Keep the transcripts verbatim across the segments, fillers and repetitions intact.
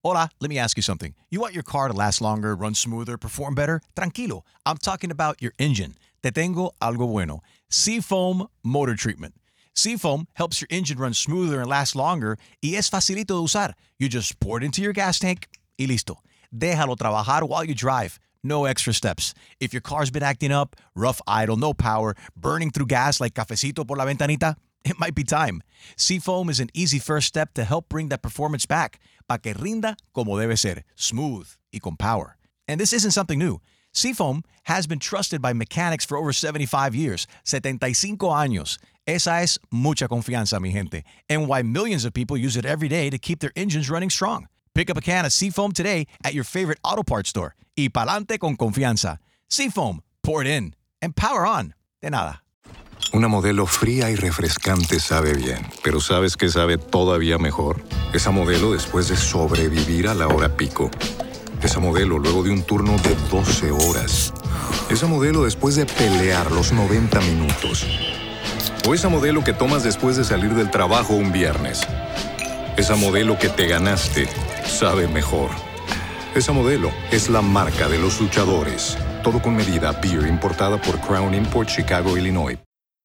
Hola, let me ask you something. You want your car to last longer, run smoother, perform better? Tranquilo, I'm talking about your engine. Te tengo algo bueno. Seafoam Motor Treatment. Seafoam helps your engine run smoother and last longer y es facilito de usar. You just pour it into your gas tank y listo. Déjalo trabajar while you drive. No extra steps. If your car's been acting up, rough idle, no power, burning through gas like cafecito por la ventanita, it might be time. Seafoam is an easy first step to help bring that performance back, pa que rinda como debe ser, smooth y con power. And this isn't something new. Seafoam has been trusted by mechanics for over seventy-five years, setenta y cinco años. Esa es mucha confianza, mi gente, and why millions of people use it every day to keep their engines running strong. Pick up a can of Seafoam today at your favorite auto parts store. Y pa'lante con confianza. Seafoam, pour it in, and power on. De nada. Una Modelo fría y refrescante sabe bien, pero ¿sabes qué sabe todavía mejor? Esa Modelo después de sobrevivir a la hora pico. Esa Modelo luego de un turno de doce horas. Esa Modelo después de pelear los noventa minutos. O esa Modelo que tomas después de salir del trabajo un viernes. Esa Modelo que te ganaste sabe mejor. Esa Modelo es la marca de los luchadores. Todo con medida. Beer importada por Crown Import, Chicago, Illinois.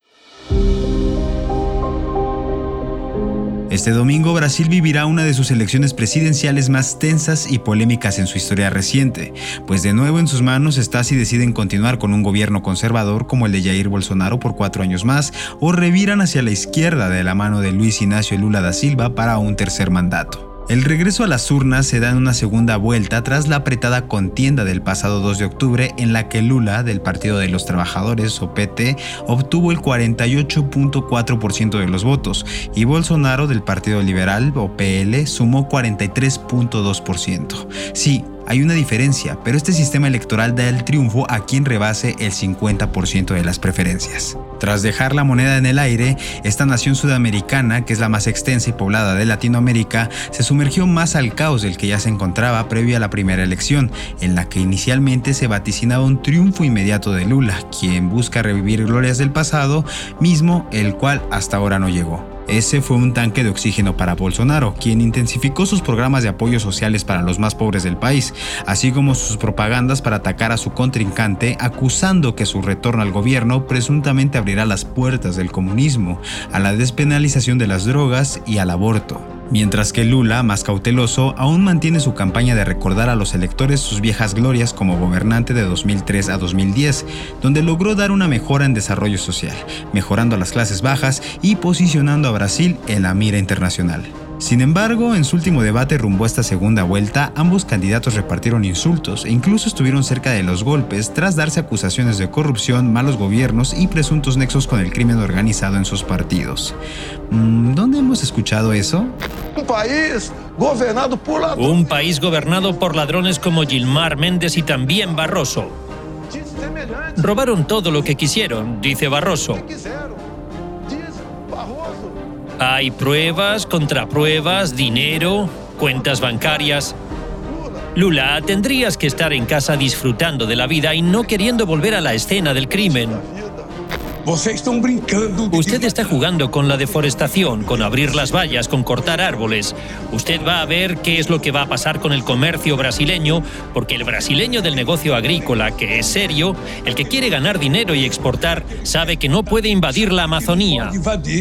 Este domingo, Brasil vivirá una de sus elecciones presidenciales más tensas y polémicas en su historia reciente, pues de nuevo en sus manos está si deciden continuar con un gobierno conservador como el de Jair Bolsonaro por cuatro años más o reviran hacia la izquierda de la mano de Luiz Inácio Lula da Silva para un tercer mandato. El regreso a las urnas se da en una segunda vuelta tras la apretada contienda del pasado dos de octubre en la que Lula, del Partido de los Trabajadores o P T, obtuvo el cuarenta y ocho punto cuatro por ciento de los votos y Bolsonaro, del Partido Liberal o P L, sumó cuarenta y tres punto dos por ciento. Sí, hay una diferencia, pero este sistema electoral da el triunfo a quien rebase el cincuenta por ciento de las preferencias. Tras dejar la moneda en el aire, esta nación sudamericana, que es la más extensa y poblada de Latinoamérica, se sumergió más al caos del que ya se encontraba previo a la primera elección, en la que inicialmente se vaticinaba un triunfo inmediato de Lula, quien busca revivir glorias del pasado, mismo el cual hasta ahora no llegó. Ese fue un tanque de oxígeno para Bolsonaro, quien intensificó sus programas de apoyo sociales para los más pobres del país, así como sus propagandas para atacar a su contrincante, acusando que su retorno al gobierno presuntamente abrirá las puertas del comunismo, a la despenalización de las drogas y al aborto. Mientras que Lula, más cauteloso, aún mantiene su campaña de recordar a los electores sus viejas glorias como gobernante de dos mil tres a dos mil diez, donde logró dar una mejora en desarrollo social, mejorando a las clases bajas y posicionando a Brasil en la mira internacional. Sin embargo, en su último debate rumbo a esta segunda vuelta, ambos candidatos repartieron insultos e incluso estuvieron cerca de los golpes tras darse acusaciones de corrupción, malos gobiernos y presuntos nexos con el crimen organizado en sus partidos. ¿Dónde hemos escuchado eso? Un país gobernado por ladrones. Un país gobernado por ladrones como Gilmar Méndez y también Barroso. Robaron todo lo que quisieron, dice Barroso. Hay pruebas, contrapruebas, dinero, cuentas bancarias. Lula, tendrías que estar en casa disfrutando de la vida y no queriendo volver a la escena del crimen. Usted está jugando con la deforestación, con abrir las vallas, con cortar árboles. Usted va a ver qué es lo que va a pasar con el comercio brasileño, porque el brasileño del negocio agrícola, que es serio, el que quiere ganar dinero y exportar, sabe que no puede invadir la Amazonía.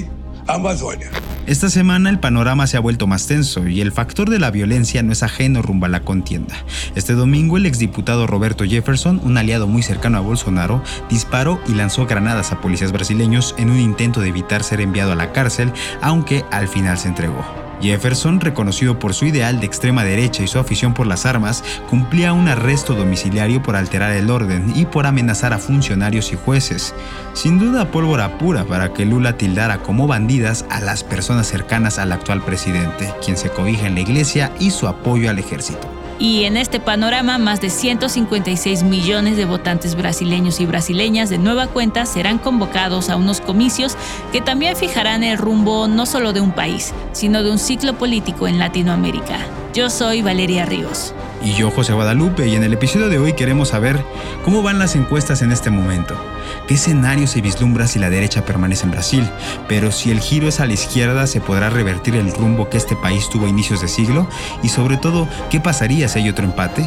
Esta semana el panorama se ha vuelto más tenso y el factor de la violencia no es ajeno rumbo a la contienda. Este domingo el exdiputado Roberto Jefferson, un aliado muy cercano a Bolsonaro, disparó y lanzó granadas a policías brasileños en un intento de evitar ser enviado a la cárcel, aunque al final se entregó. Jefferson, reconocido por su ideal de extrema derecha y su afición por las armas, cumplía un arresto domiciliario por alterar el orden y por amenazar a funcionarios y jueces. Sin duda pólvora pura para que Lula tildara como bandidas a las personas cercanas al actual presidente, quien se cobija en la iglesia y su apoyo al ejército. Y en este panorama, más de ciento cincuenta y seis millones de votantes brasileños y brasileñas de nueva cuenta serán convocados a unos comicios que también fijarán el rumbo no solo de un país, sino de un ciclo político en Latinoamérica. Yo soy Valeria Ríos. Y yo, José Guadalupe, y en el episodio de hoy queremos saber cómo van las encuestas en este momento. ¿Qué escenario se vislumbra si la derecha permanece en Brasil? Pero si el giro es a la izquierda, ¿se podrá revertir el rumbo que este país tuvo a inicios de siglo? Y sobre todo, ¿qué pasaría si hay otro empate?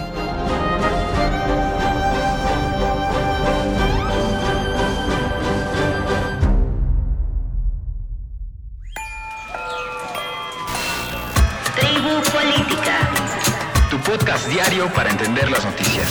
Podcast diario para entender las noticias.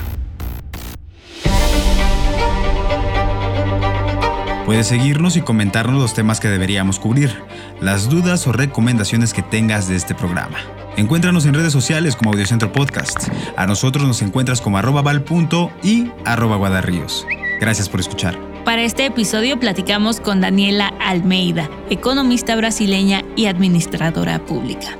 Puedes seguirnos y comentarnos los temas que deberíamos cubrir, las dudas o recomendaciones que tengas de este programa. Encuéntranos en redes sociales como Audiocentro Podcast. A nosotros nos encuentras como arroba val punto y arroba guadarríos. Gracias por escuchar. Para este episodio platicamos con Daniela Almeida, economista brasileña y administradora pública.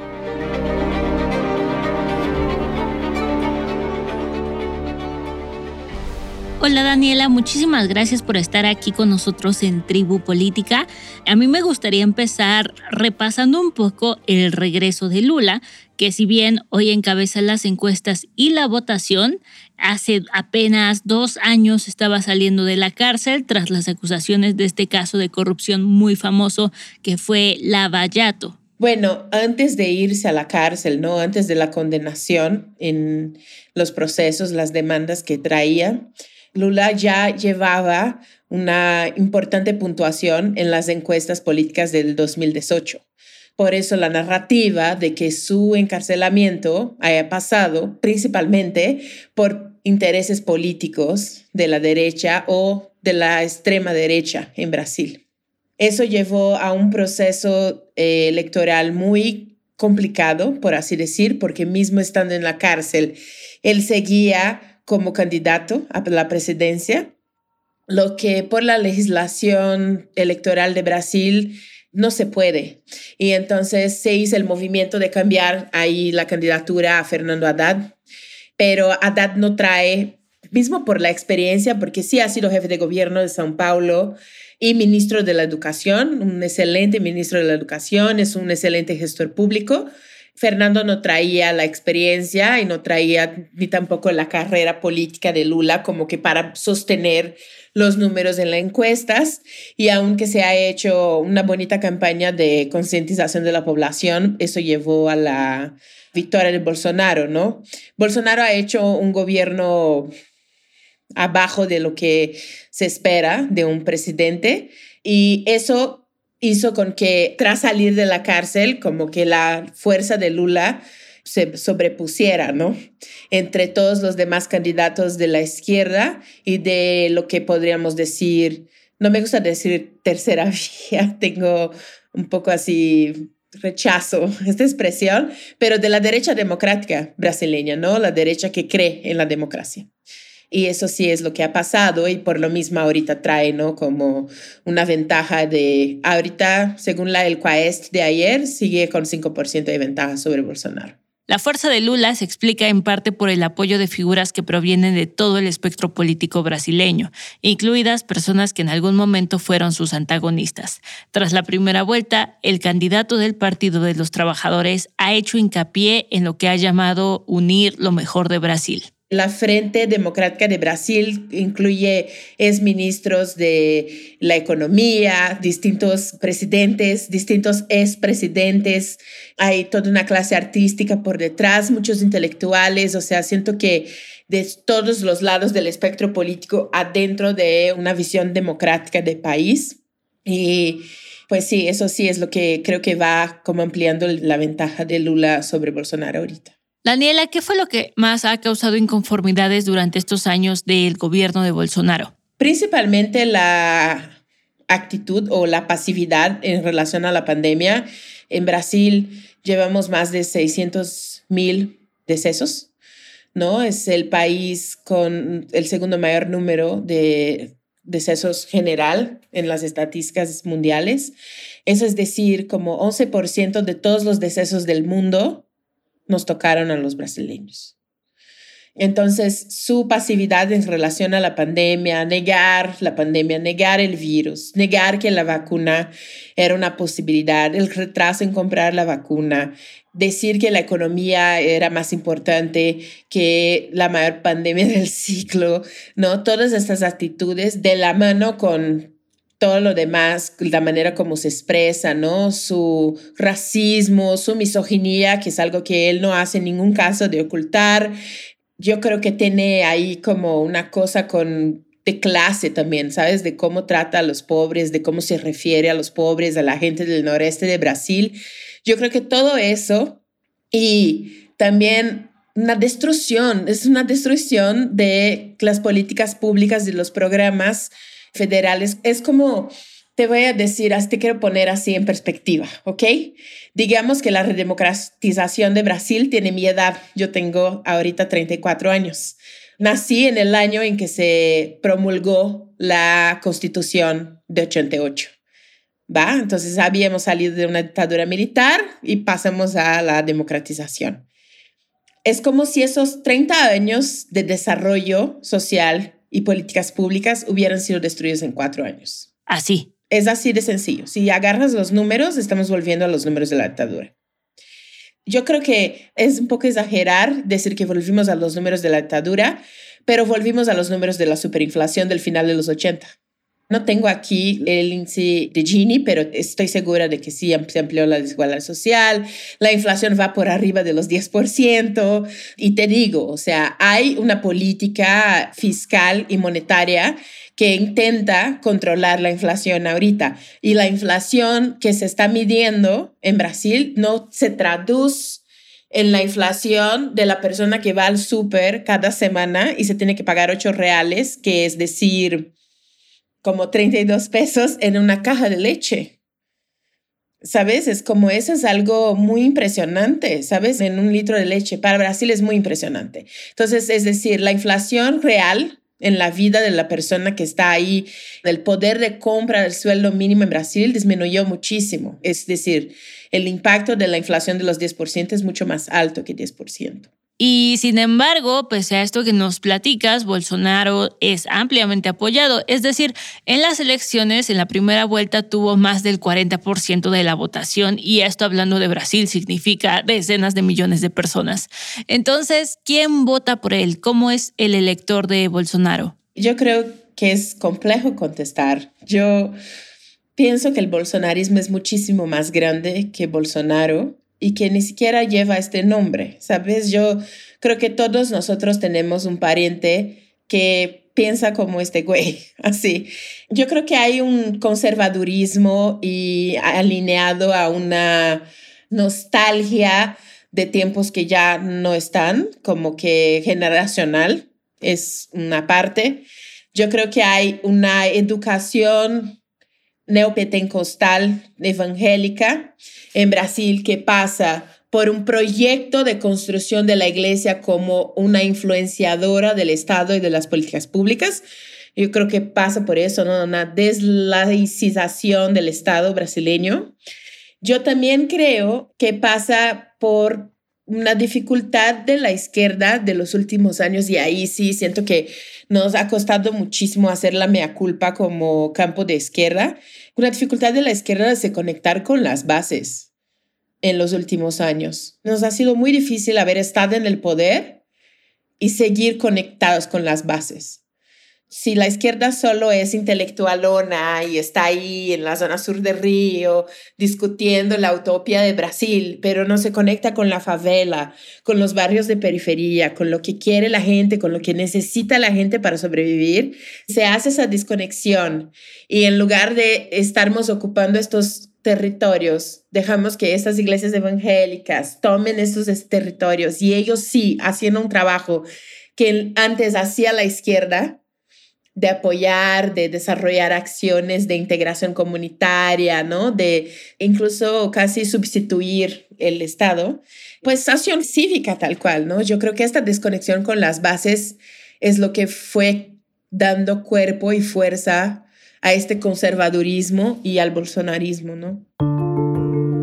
Hola Daniela, muchísimas gracias por estar aquí con nosotros en Tribu Política. A mí me gustaría empezar repasando un poco el regreso de Lula, que si bien hoy encabeza las encuestas y la votación, hace apenas dos años estaba saliendo de la cárcel tras las acusaciones de este caso de corrupción muy famoso que fue Lava Jato. Bueno, antes de irse a la cárcel, ¿no? Antes de la condenación en los procesos, las demandas que traía, Lula ya llevaba una importante puntuación en las encuestas políticas del dos mil dieciocho. Por eso la narrativa de que su encarcelamiento haya pasado principalmente por intereses políticos de la derecha o de la extrema derecha en Brasil. Eso llevó a un proceso eh, electoral muy complicado, por así decir, porque mismo estando en la cárcel, él seguía como candidato a la presidencia, lo que por la legislación electoral de Brasil no se puede. Y entonces se hizo el movimiento de cambiar ahí la candidatura a Fernando Haddad, pero Haddad no trae, mismo por la experiencia, porque sí ha sido jefe de gobierno de São Paulo y ministro de la Educación, un excelente ministro de la Educación, es un excelente gestor público. Fernando no traía la experiencia y no traía ni tampoco la carrera política de Lula como que para sostener los números en las encuestas. Y aunque se ha hecho una bonita campaña de concientización de la población, eso llevó a la victoria de Bolsonaro, ¿no? Bolsonaro ha hecho un gobierno abajo de lo que se espera de un presidente y eso hizo con que tras salir de la cárcel, como que la fuerza de Lula se sobrepusiera, ¿no? Entre todos los demás candidatos de la izquierda y de lo que podríamos decir, no me gusta decir tercera vía, tengo un poco así rechazo esta expresión, pero de la derecha democrática brasileña, ¿no? La derecha que cree en la democracia. Y eso sí es lo que ha pasado y por lo mismo ahorita trae, ¿no? Como una ventaja de, ahorita, según la el Quaest de ayer, sigue con cinco por ciento de ventaja sobre Bolsonaro. La fuerza de Lula se explica en parte por el apoyo de figuras que provienen de todo el espectro político brasileño, incluidas personas que en algún momento fueron sus antagonistas. Tras la primera vuelta, el candidato del Partido de los Trabajadores ha hecho hincapié en lo que ha llamado unir lo mejor de Brasil. La Frente Democrática de Brasil incluye exministros de la economía, distintos presidentes, distintos expresidentes. Hay toda una clase artística por detrás, muchos intelectuales. O sea, siento que de todos los lados del espectro político adentro de una visión democrática del país. Y pues sí, eso sí es lo que creo que va como ampliando la ventaja de Lula sobre Bolsonaro ahorita. Daniela, ¿qué fue lo que más ha causado inconformidades durante estos años del gobierno de Bolsonaro? Principalmente la actitud o la pasividad en relación a la pandemia. En Brasil llevamos más de seiscientos mil decesos, ¿no? Es el país con el segundo mayor número de decesos general en las estadísticas mundiales. Eso es decir, como once por ciento de todos los decesos del mundo nos tocaron a los brasileños. Entonces, su pasividad en relación a la pandemia, negar la pandemia, negar el virus, negar que la vacuna era una posibilidad, el retraso en comprar la vacuna, decir que la economía era más importante que la mayor pandemia del siglo, ¿no? Todas estas actitudes de la mano con todo lo demás, la manera como se expresa, ¿no? Su racismo, su misoginia, que es algo que él no hace en ningún caso de ocultar. Yo creo que tiene ahí como una cosa con, de clase también, ¿sabes? De cómo trata a los pobres, de cómo se refiere a los pobres, a la gente del noreste de Brasil. Yo creo que todo eso y también una destrucción, es una destrucción de las políticas públicas, de los programas federales. Es como, te voy a decir, te quiero poner así en perspectiva, ¿ok? Digamos que la redemocratización de Brasil tiene mi edad. Yo tengo ahorita treinta y cuatro años. Nací en el año en que se promulgó la Constitución de ochenta y ocho. ¿Va? Entonces habíamos salido de una dictadura militar y pasamos a la democratización. Es como si esos treinta años de desarrollo social y políticas públicas hubieran sido destruidos en cuatro años. Así. Es así de sencillo. Si agarras los números, estamos volviendo a los números de la dictadura. Yo creo que es un poco exagerar decir que volvimos a los números de la dictadura, pero volvimos a los números de la superinflación del final de los ochenta. No tengo aquí el índice de Gini, pero estoy segura de que sí se amplió la desigualdad social. La inflación va por arriba de los diez por ciento. Y te digo, o sea, hay una política fiscal y monetaria que intenta controlar la inflación ahorita. Y la inflación que se está midiendo en Brasil no se traduce en la inflación de la persona que va al súper cada semana y se tiene que pagar ocho reales, que es decir, como treinta y dos pesos en una caja de leche. ¿Sabes? Es como eso es algo muy impresionante, ¿sabes? En un litro de leche. Para Brasil es muy impresionante. Entonces, es decir, la inflación real en la vida de la persona que está ahí, el poder de compra del sueldo mínimo en Brasil disminuyó muchísimo. Es decir, el impacto de la inflación de los diez por ciento es mucho más alto que diez por ciento. Y sin embargo, pese a esto que nos platicas, Bolsonaro es ampliamente apoyado. Es decir, en las elecciones, en la primera vuelta, tuvo más del cuarenta por ciento de la votación. Y esto, hablando de Brasil, significa decenas de millones de personas. Entonces, ¿quién vota por él? ¿Cómo es el elector de Bolsonaro? Yo creo que es complejo contestar. Yo pienso que el bolsonarismo es muchísimo más grande que Bolsonaro y que ni siquiera lleva este nombre, ¿sabes? Yo creo que todos nosotros tenemos un pariente que piensa como este güey, así. Yo creo que hay un conservadurismo y alineado a una nostalgia de tiempos que ya no están, como que generacional, es una parte. Yo creo que hay una educación neopentecostal evangélica en Brasil que pasa por un proyecto de construcción de la iglesia como una influenciadora del Estado y de las políticas públicas. Yo creo que pasa por eso, ¿no? Una deslaicización del Estado brasileño. Yo también creo que pasa por una dificultad de la izquierda de los últimos años y ahí sí siento que nos ha costado muchísimo hacer la mea culpa como campo de izquierda. Una dificultad de la izquierda es de conectar con las bases en los últimos años. Nos ha sido muy difícil haber estado en el poder y seguir conectados con las bases. Si la izquierda solo es intelectualona y está ahí en la zona sur de Río discutiendo la utopía de Brasil, pero no se conecta con la favela, con los barrios de periferia, con lo que quiere la gente, con lo que necesita la gente para sobrevivir, se hace esa desconexión y en lugar de estarnos ocupando estos territorios, dejamos que estas iglesias evangélicas tomen estos territorios y ellos sí, haciendo un trabajo que antes hacía la izquierda, de apoyar, de desarrollar acciones de integración comunitaria, ¿no? De incluso casi sustituir el Estado, pues acción cívica tal cual, ¿no? Yo creo que esta desconexión con las bases es lo que fue dando cuerpo y fuerza a este conservadurismo y al bolsonarismo, ¿no?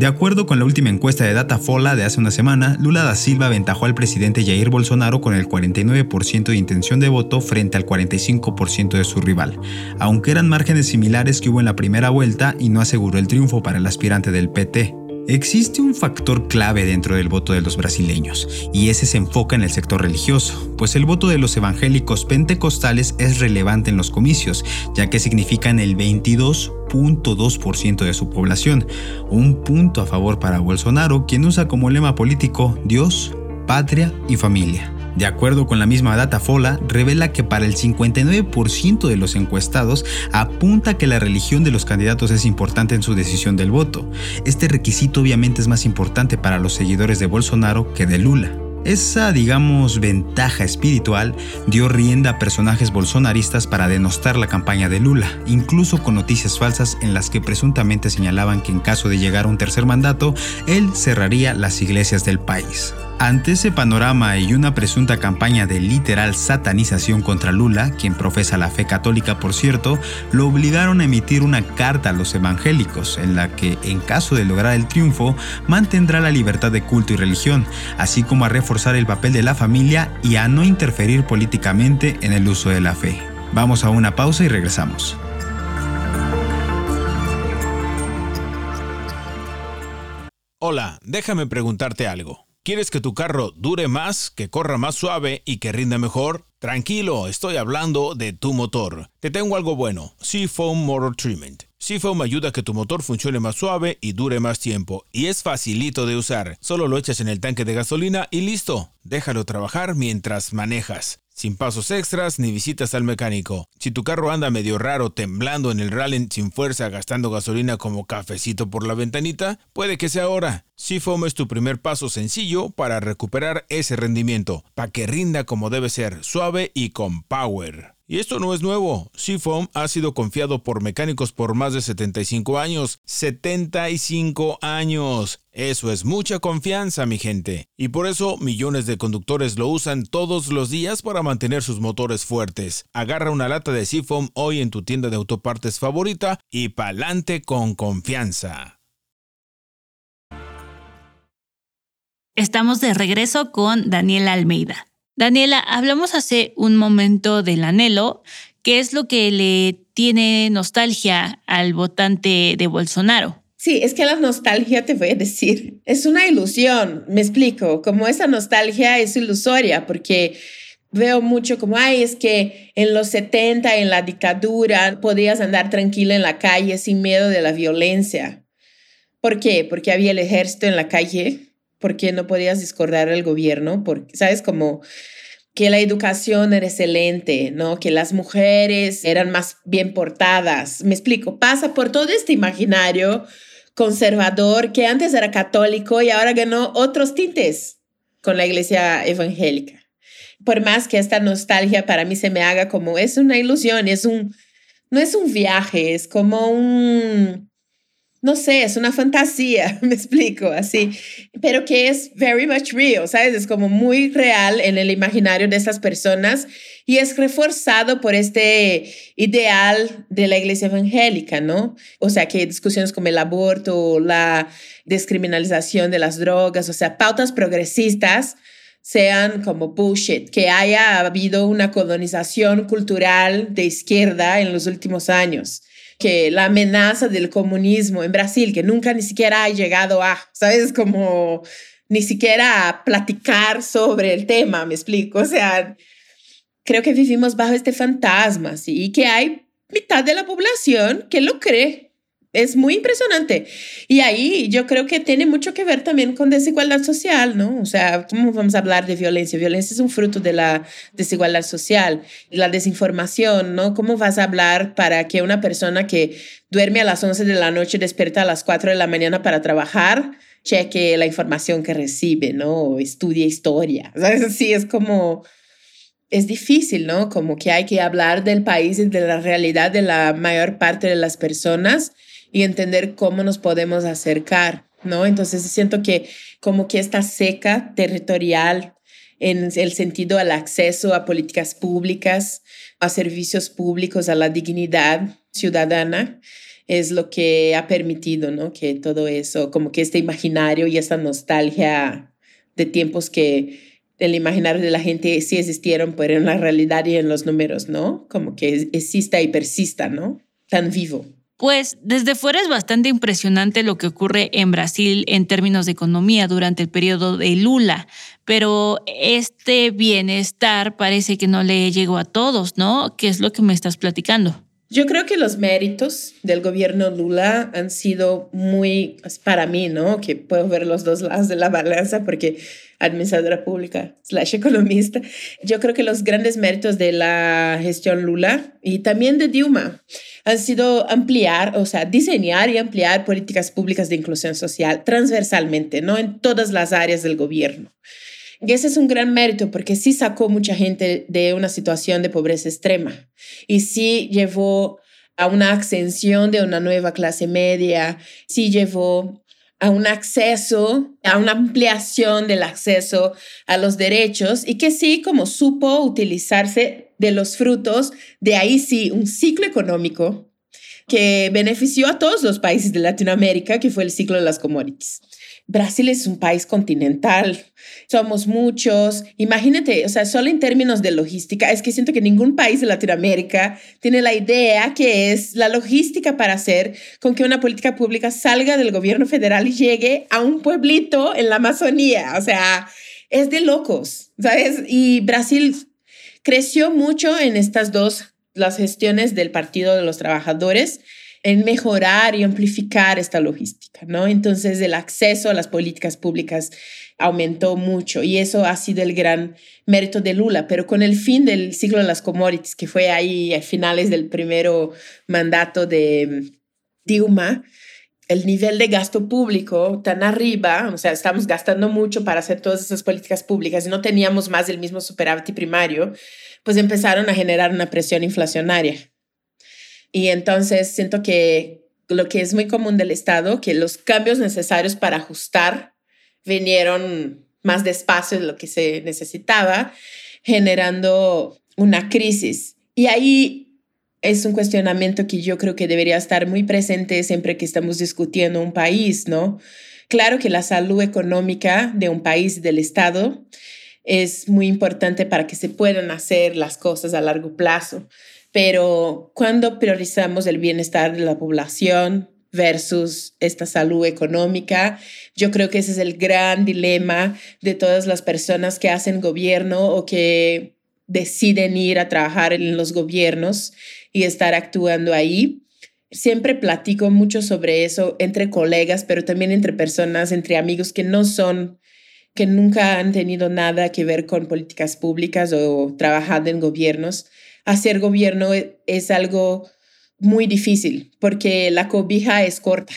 De acuerdo con la última encuesta de Datafolha de hace una semana, Lula da Silva aventajó al presidente Jair Bolsonaro con el cuarenta y nueve por ciento de intención de voto frente al cuarenta y cinco por ciento de su rival, aunque eran márgenes similares que hubo en la primera vuelta y no aseguró el triunfo para el aspirante del P T. Existe un factor clave dentro del voto de los brasileños, y ese se enfoca en el sector religioso, pues el voto de los evangélicos pentecostales es relevante en los comicios, ya que significan el veintidós punto dos por ciento de su población, un punto a favor para Bolsonaro, quien usa como lema político Dios, patria y familia. De acuerdo con la misma Datafolha, revela que para el cincuenta y nueve por ciento de los encuestados apunta que la religión de los candidatos es importante en su decisión del voto. Este requisito obviamente es más importante para los seguidores de Bolsonaro que de Lula. Esa, digamos, ventaja espiritual dio rienda a personajes bolsonaristas para denostar la campaña de Lula, incluso con noticias falsas en las que presuntamente señalaban que en caso de llegar a un tercer mandato, él cerraría las iglesias del país. Ante ese panorama y una presunta campaña de literal satanización contra Lula, quien profesa la fe católica por cierto, lo obligaron a emitir una carta a los evangélicos, en la que, en caso de lograr el triunfo, mantendrá la libertad de culto y religión, así como a reforzar el papel de la familia y a no interferir políticamente en el uso de la fe. Vamos a una pausa y regresamos. Hola, déjame preguntarte algo. ¿Quieres que tu carro dure más, que corra más suave y que rinda mejor? Tranquilo, estoy hablando de tu motor. Te tengo algo bueno, Seafoam Motor Treatment. Seafoam ayuda a que tu motor funcione más suave y dure más tiempo. Y es facilito de usar. Solo lo echas en el tanque de gasolina y listo. Déjalo trabajar mientras manejas. Sin pasos extras ni visitas al mecánico. Si tu carro anda medio raro, temblando en el rally sin fuerza, gastando gasolina como cafecito por la ventanita, puede que sea ahora. Seafoam es tu primer paso sencillo para recuperar ese rendimiento, para que rinda como debe ser, suave y con power. Y esto no es nuevo. Seafoam ha sido confiado por mecánicos por más de setenta y cinco años. ¡setenta y cinco años! Eso es mucha confianza, mi gente. Y por eso millones de conductores lo usan todos los días para mantener sus motores fuertes. Agarra una lata de Seafoam hoy en tu tienda de autopartes favorita y pa'lante con confianza. Estamos de regreso con Daniela Almeida. Daniela, hablamos hace un momento del anhelo, que es lo que le tiene nostalgia al votante de Bolsonaro. Sí, es que la nostalgia, te voy a decir, es una ilusión, me explico, como esa nostalgia es ilusoria, porque veo mucho como, ay, es que en los setenta, en la dictadura, podías andar tranquila en la calle sin miedo de la violencia. ¿Por qué? Porque había el ejército en la calle, porque no podías discordar al gobierno, porque, ¿sabes? Como que la educación era excelente, ¿no? Que las mujeres eran más bien portadas. Me explico, pasa por todo este imaginario conservador que antes era católico y ahora ganó otros tintes con la iglesia evangélica. Por más que esta nostalgia para mí se me haga como es una ilusión, es un, no es un viaje, es como un... No sé, es una fantasía, me explico, así, pero que es very much real, ¿sabes? Es como muy real en el imaginario de estas personas y es reforzado por este ideal de la iglesia evangélica, ¿no? O sea, que discusiones como el aborto, la descriminalización de las drogas, o sea, pautas progresistas sean como bullshit, que haya habido una colonización cultural de izquierda en los últimos años. Que la amenaza del comunismo en Brasil, que nunca ni siquiera ha llegado a, ¿sabes? Como ni siquiera a platicar sobre el tema, me explico. O sea, creo que vivimos bajo este fantasma, ¿sí? Y que hay mitad de la población que lo cree. Es muy impresionante. Y ahí yo creo que tiene mucho que ver también con desigualdad social, ¿no? O sea, ¿cómo vamos a hablar de violencia? Violencia es un fruto de la desigualdad social, la desinformación, ¿no? ¿Cómo vas a hablar para que una persona que duerme a las once de la noche despierta a las cuatro de la mañana para trabajar, cheque la información que recibe, ¿no? O estudie historia. ¿Sabes? Así es como... Es difícil, ¿no? Como que hay que hablar del país y de la realidad de la mayor parte de las personas y entender cómo nos podemos acercar, ¿no? Entonces siento que como que esta seca territorial en el sentido al acceso a políticas públicas, a servicios públicos, a la dignidad ciudadana, es lo que ha permitido, ¿no? Que todo eso, como que este imaginario y esta nostalgia de tiempos que el imaginario de la gente sí existieron, pero en la realidad y en los números, ¿no? Como que exista y persista, ¿no? Tan vivo. Pues desde fuera es bastante impresionante lo que ocurre en Brasil en términos de economía durante el periodo de Lula, pero este bienestar parece que no le llegó a todos, ¿no? ¿Qué es lo que me estás platicando? Yo creo que los méritos del gobierno Lula han sido muy, para mí, ¿no? Que puedo ver los dos lados de la balanza porque administradora pública slash economista. Yo creo que los grandes méritos de la gestión Lula y también de Dilma han sido ampliar, o sea, diseñar y ampliar políticas públicas de inclusión social transversalmente, ¿no? En todas las áreas del gobierno. Y ese es un gran mérito porque sí sacó mucha gente de una situación de pobreza extrema y sí llevó a una ascensión de una nueva clase media, sí llevó a un acceso, a una ampliación del acceso a los derechos y que sí, como supo utilizarse de los frutos, de ahí sí, un ciclo económico que benefició a todos los países de Latinoamérica, que fue el ciclo de las commodities. Brasil es un país continental, somos muchos. Imagínate, o sea, solo en términos de logística, es que siento que ningún país de Latinoamérica tiene la idea que es la logística para hacer con que una política pública salga del gobierno federal y llegue a un pueblito en la Amazonía. O sea, es de locos, ¿sabes? Y Brasil creció mucho en estas dos, las gestiones del Partido de los Trabajadores, en mejorar y amplificar esta logística, ¿no? Entonces, el acceso a las políticas públicas aumentó mucho y eso ha sido el gran mérito de Lula, pero con el fin del ciclo de las commodities, que fue ahí a finales del primero mandato de Dilma, el nivel de gasto público tan arriba, o sea, estamos gastando mucho para hacer todas esas políticas públicas y no teníamos más el mismo superávit primario, pues empezaron a generar una presión inflacionaria. Y entonces siento que lo que es muy común del Estado, que los cambios necesarios para ajustar vinieron más despacio de lo que se necesitaba, generando una crisis. Y ahí es un cuestionamiento que yo creo que debería estar muy presente siempre que estamos discutiendo un país, ¿no? Claro que la salud económica de un país, del Estado, es muy importante para que se puedan hacer las cosas a largo plazo. Pero cuando priorizamos el bienestar de la población versus esta salud económica, yo creo que ese es el gran dilema de todas las personas que hacen gobierno o que deciden ir a trabajar en los gobiernos y estar actuando ahí. Siempre platico mucho sobre eso entre colegas, pero también entre personas, entre amigos que no son, que nunca han tenido nada que ver con políticas públicas o trabajando en gobiernos. Hacer gobierno es algo muy difícil porque la cobija es corta.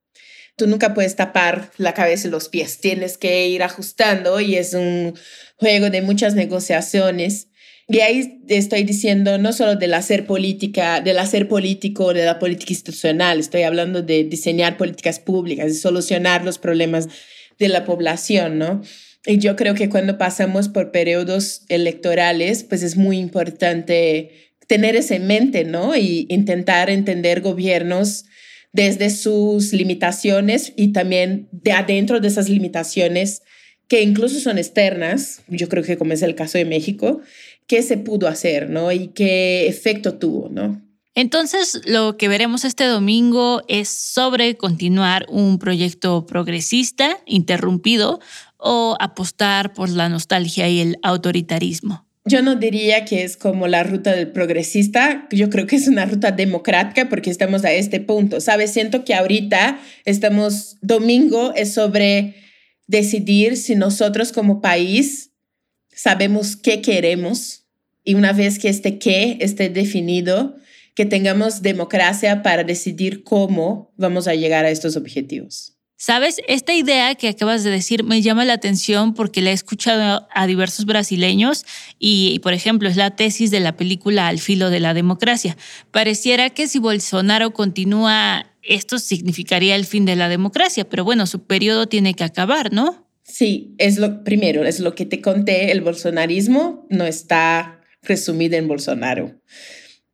Tú nunca puedes tapar la cabeza y los pies. Tienes que ir ajustando y es un juego de muchas negociaciones. Y ahí estoy diciendo no solo del hacer política, del hacer político, de la política institucional. Estoy hablando de diseñar políticas públicas, de solucionar los problemas de la población, ¿no? Y yo creo que cuando pasamos por periodos electorales, pues es muy importante tener eso en mente, ¿no? Y intentar entender gobiernos desde sus limitaciones y también de adentro de esas limitaciones que incluso son externas, yo creo que como es el caso de México, qué se pudo hacer, ¿no? Y qué efecto tuvo, ¿no? Entonces, lo que veremos este domingo es sobre continuar un proyecto progresista interrumpido o apostar por la nostalgia y el autoritarismo. Yo no diría que es como la ruta del progresista, yo creo que es una ruta democrática porque estamos a este punto, ¿sabes? Siento que ahorita estamos, domingo es sobre decidir si nosotros como país sabemos qué queremos y una vez que este qué esté definido, que tengamos democracia para decidir cómo vamos a llegar a estos objetivos. ¿Sabes? Esta idea que acabas de decir me llama la atención porque la he escuchado a diversos brasileños y, por ejemplo, es la tesis de la película Al filo de la democracia. Pareciera que si Bolsonaro continúa, esto significaría el fin de la democracia, pero bueno, su periodo tiene que acabar, ¿no? Sí, es lo primero, es lo que te conté, el bolsonarismo no está resumido en Bolsonaro.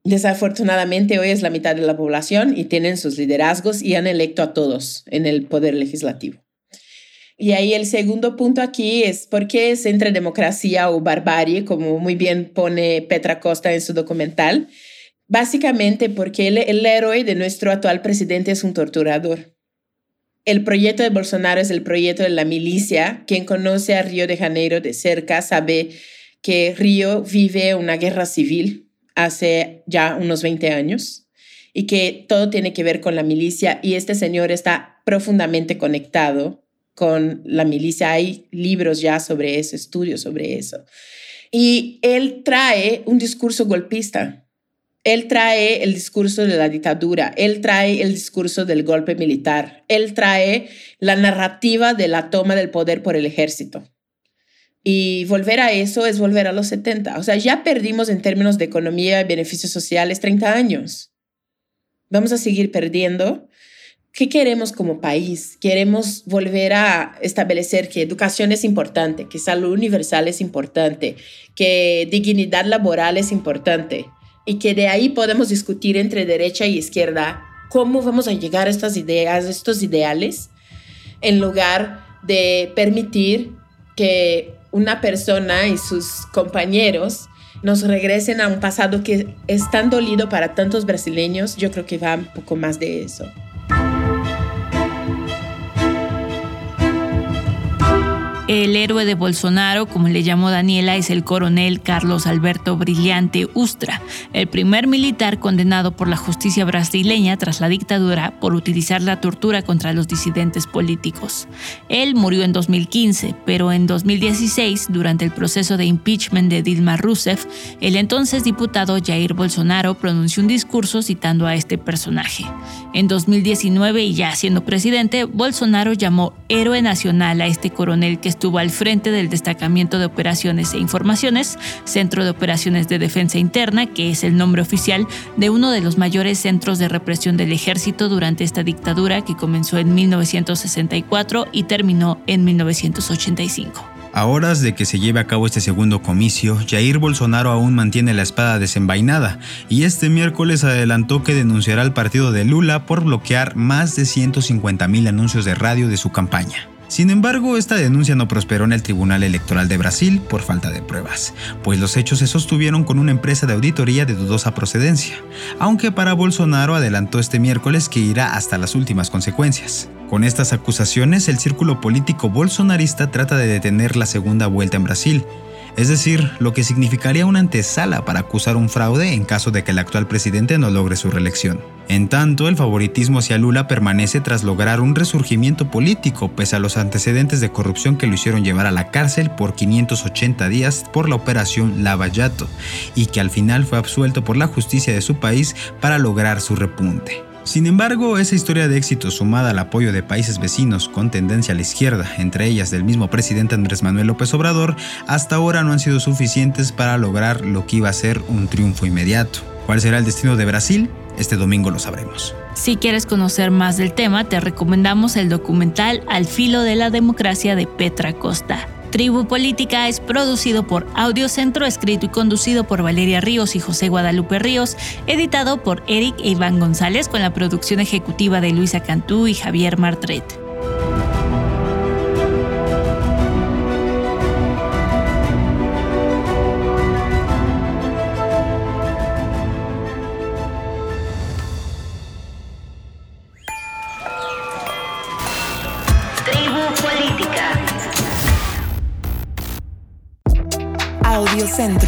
Desafortunadamente, hoy es la mitad de la población y tienen sus liderazgos y han electo a todos en el poder legislativo. Y ahí el segundo punto aquí es por qué es entre democracia o barbarie, como muy bien pone Petra Costa en su documental. Básicamente porque el, el héroe de nuestro actual presidente es un torturador. El proyecto de Bolsonaro es el proyecto de la milicia. Quien conoce a Río de Janeiro de cerca sabe que Río vive una guerra civil hace ya unos veinte años y que todo tiene que ver con la milicia y este señor está profundamente conectado con la milicia. Hay libros ya sobre eso, estudios sobre eso. Y él trae un discurso golpista. Él trae el discurso de la dictadura. Él trae el discurso del golpe militar. Él trae la narrativa de la toma del poder por el ejército. Y volver a eso es volver a los setenta. O sea, ya perdimos en términos de economía y beneficios sociales treinta años. Vamos a seguir perdiendo. ¿Qué queremos como país? Queremos volver a establecer que educación es importante, que salud universal es importante, que dignidad laboral es importante y que de ahí podemos discutir entre derecha y izquierda cómo vamos a llegar a estas ideas, a estos ideales, en lugar de permitir que una persona y sus compañeros nos regresen a un pasado que es tan dolido para tantos brasileños. Yo creo que va un poco más de eso. El héroe de Bolsonaro, como le llamó Daniela, es el coronel Carlos Alberto Brilhante Ustra, el primer militar condenado por la justicia brasileña tras la dictadura por utilizar la tortura contra los disidentes políticos. Él murió en dos mil quince, pero en dos mil dieciséis, durante el proceso de impeachment de Dilma Rousseff, el entonces diputado Jair Bolsonaro pronunció un discurso citando a este personaje. En dos mil diecinueve, y ya siendo presidente, Bolsonaro llamó héroe nacional a este coronel que estuvo al frente del Destacamento de Operaciones e Informaciones, Centro de Operaciones de Defensa Interna, que es el nombre oficial de uno de los mayores centros de represión del ejército durante esta dictadura que comenzó en mil novecientos sesenta y cuatro y terminó en mil novecientos ochenta y cinco. A horas de que se lleve a cabo este segundo comicio, Jair Bolsonaro aún mantiene la espada desenvainada y este miércoles adelantó que denunciará al partido de Lula por bloquear más de ciento cincuenta mil anuncios de radio de su campaña. Sin embargo, esta denuncia no prosperó en el Tribunal Electoral de Brasil por falta de pruebas, pues los hechos se sostuvieron con una empresa de auditoría de dudosa procedencia, aunque para Bolsonaro adelantó este miércoles que irá hasta las últimas consecuencias. Con estas acusaciones, el círculo político bolsonarista trata de detener la segunda vuelta en Brasil, es decir, lo que significaría una antesala para acusar un fraude en caso de que el actual presidente no logre su reelección. En tanto, el favoritismo hacia Lula permanece tras lograr un resurgimiento político pese a los antecedentes de corrupción que lo hicieron llevar a la cárcel por quinientos ochenta días por la operación Lava Jato y que al final fue absuelto por la justicia de su país para lograr su repunte. Sin embargo, esa historia de éxito sumada al apoyo de países vecinos con tendencia a la izquierda, entre ellas del mismo presidente Andrés Manuel López Obrador, hasta ahora no han sido suficientes para lograr lo que iba a ser un triunfo inmediato. ¿Cuál será el destino de Brasil? Este domingo lo sabremos. Si quieres conocer más del tema, te recomendamos el documental Al filo de la democracia de Petra Costa. Tribu Política es producido por Audiocentro, escrito y conducido por Valeria Ríos y José Guadalupe Ríos, editado por Eric e Iván González con la producción ejecutiva de Luisa Cantú y Javier Martret. Audiocentro.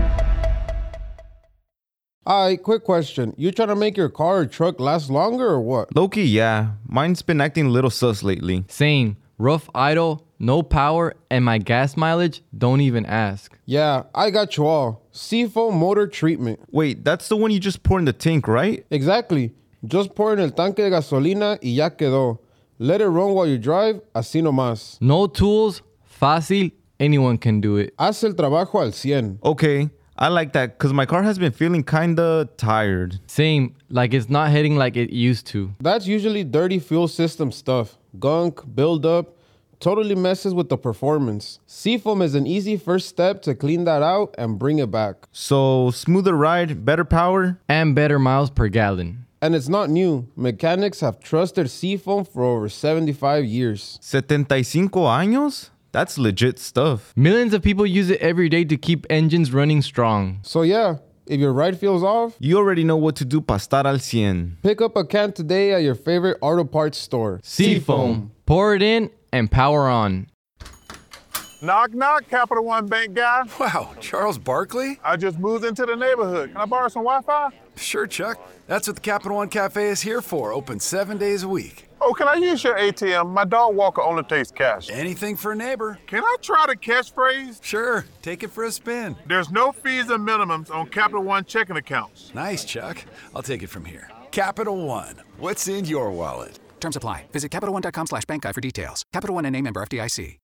Alright, quick question. You trying to make your car or truck last longer or what? Low-key, yeah. Mine's been acting a little sus lately. Same. Rough idle, no power, and my gas mileage, don't even ask. Yeah, I got you all. Seafoam Motor Treatment. Wait, that's the one you just pour in the tank, right? Exactly. Just pour in el tanque de gasolina y ya quedó. Let it run while you drive, así nomás. No tools, fácil, anyone can do it. Haz el trabajo al cien. Okay, I like that because my car has been feeling kinda tired. Same, like it's not hitting like it used to. That's usually dirty fuel system stuff. Gunk, buildup, totally messes with the performance. Seafoam is an easy first step to clean that out and bring it back. So, smoother ride, better power, and better miles per gallon. And it's not new. Mechanics have trusted Seafoam for over seventy-five years. setenta y cinco años? That's legit stuff. Millions of people use it every day to keep engines running strong. So yeah, if your ride feels off, you already know what to do para estar al cien. Pick up a can today at your favorite auto parts store. Seafoam. Pour it in and power on. Knock, knock, Capital One Bank guy. Wow, Charles Barkley? I just moved into the neighborhood. Can I borrow some Wi-Fi? Sure, Chuck. That's what the Capital One Cafe is here for, open seven days a week. Oh, can I use your A T M? My dog walker only takes cash. Anything for a neighbor. Can I try the catchphrase? Sure, take it for a spin. There's no fees and minimums on Capital One checking accounts. Nice, Chuck. I'll take it from here. Capital One, what's in your wallet? Terms apply. Visit CapitalOne.com slash bank guide for details. Capital One N A member F D I C.